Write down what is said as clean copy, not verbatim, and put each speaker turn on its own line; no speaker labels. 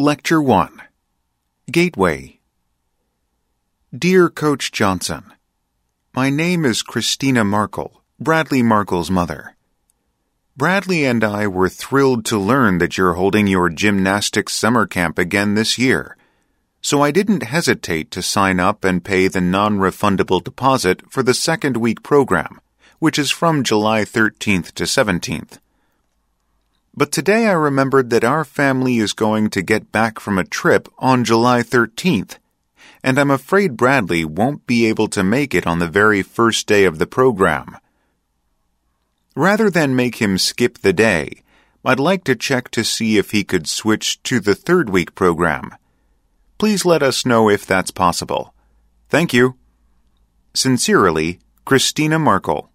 Lecture 1. Gateway. Dear Coach Johnson, my name is Christina Markle, Bradley Markle's mother. Bradley and I were thrilled to learn that you're holding your gymnastics summer camp again this year, so I didn't hesitate to sign up and pay the non-refundable deposit for the second week program, which is from July 13th to 17th. But today I remembered that our family is going to get back from a trip on July 13th, and I'm afraid Bradley won't be able to make it on the very first day of the program. Rather than make him skip the day, I'd like to check to see if he could switch to the third week program. Please let us know if that's possible. Thank you. Sincerely, Christina Markle.